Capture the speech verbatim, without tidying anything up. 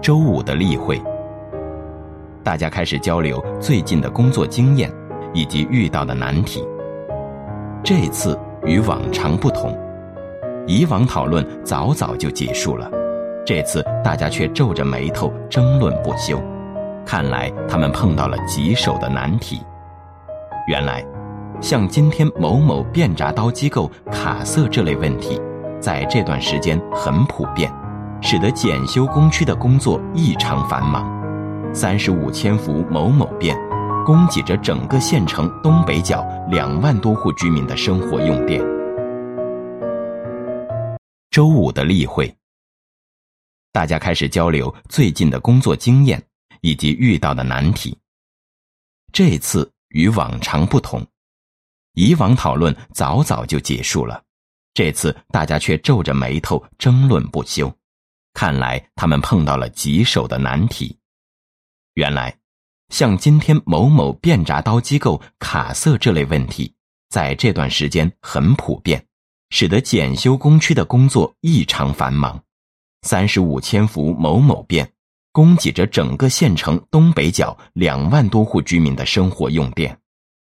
周五的例会，大家开始交流最近的工作经验以及遇到的难题。这次与往常不同，以往讨论早早就结束了，这次大家却皱着眉头争论不休，看来他们碰到了棘手的难题。原来像今天某某变铡刀机构卡色这类问题在这段时间很普遍，使得检修工区的工作异常繁忙。三十五千伏某某变供给着整个县城东北角两万多户居民的生活用电。周五的例会，大家开始交流最近的工作经验以及遇到的难题。这次与往常不同，以往讨论早早就结束了，这次大家却皱着眉头争论不休，看来他们碰到了棘手的难题。原来像今天某某变铡刀机构卡色这类问题在这段时间很普遍，使得检修工区的工作异常繁忙。三十五千伏某某变供给着整个县城东北角两万多户居民的生活用电。